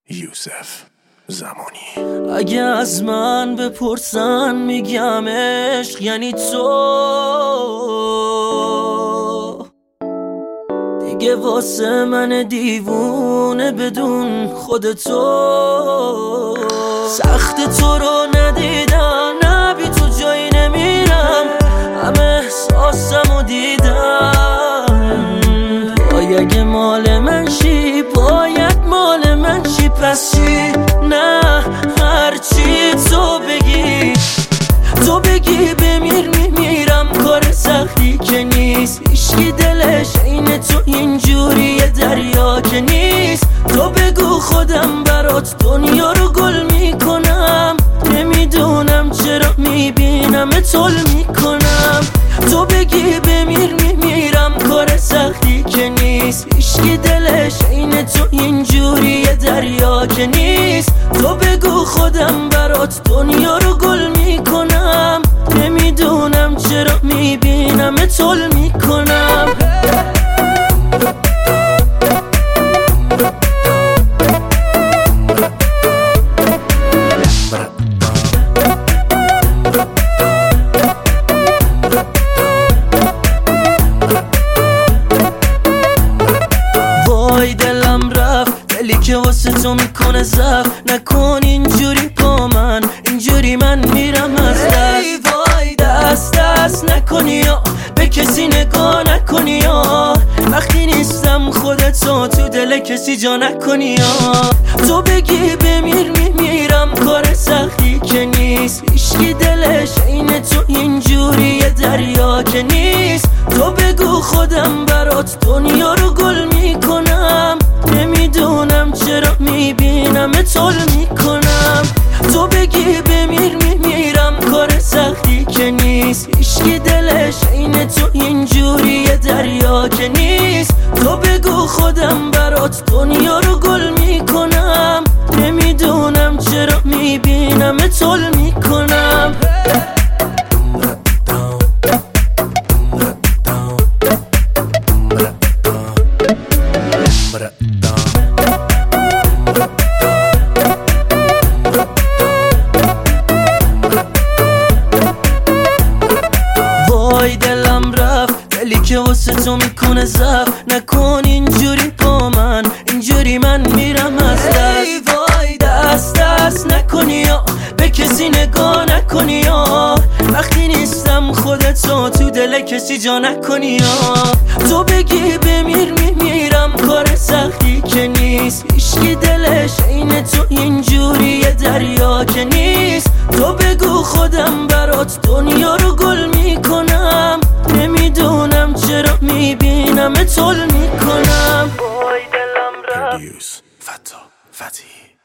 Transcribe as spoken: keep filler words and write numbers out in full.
یوسف زمانی. اگه از من بپرسن میگم عشق یعنی تو، دیگه واسه من دیوونه بدون خودتو. سخت تو رو ندیدم، نه بی تو جایی نمیرم، همه احساسمو دیدم. وای اگه مال من شی باید مال من شی، پس چی؟ نه هرچی تو بگی، تو بگی بمیر میمیرم، کار سختی که نیست، هیچکی دلش این تو اینجوری دریا که نیست. تو بگو خودم برات دنیا رو گل میکنم، نمیدونم چرا میبینم طول میکنم. تو بگی بمیر میمیرم، کار سختی که نیست، هیچکی دلش این تو اینجوری دریا که نیست. تو بگو خودم برات دنیا رو گل میکنم، نمیدونم چرا میبینم طول میکنم. وای دلم رفت، دلی که واسه تو میکنه زفت، نکن اینجوری با من، اینجوری من میرم از دست. وای دست دست نکنی یا به کسی نگاه نکنی یا وقتی نیستم خودتو تو دل کسی جا نکنی یا تو بگی بمیر میمیرم، کار سختی که نیست، هیچکی دلش این تو اینجوری دریا که نیست. تو بگو خودم برات دنیا رو گل میکنم، نمیدونم چرا میبینم طول میکنم. تو بگی بمیر میمیرم، کار سختی که نیست، هیچکی دلش این تو اینجوری دریا که نیست. تو بگو خودم برات دنیا رو گل میکنم، نمیدونم چرا میبینم طول میکنم. وای دلم رفت، دلی که واسه تو میکنه زفت، نکن اینجوری با من، اینجوری من میرم از دست. وای دست دست نکنی یا به کسی نگاه نکنی یا وقتی نیستم خودتو تو دل کسی جا نکنی یا تو بگی بمیر میمیرم، کار سختی که نیست، هیچکی دلش این تو اینجوری دریا که نیست. تو بگو خودم برات دنیا رو گل میکنم، نمیدونم چرا میبینم طول میکنم. وای دلم رفت. فتا فتی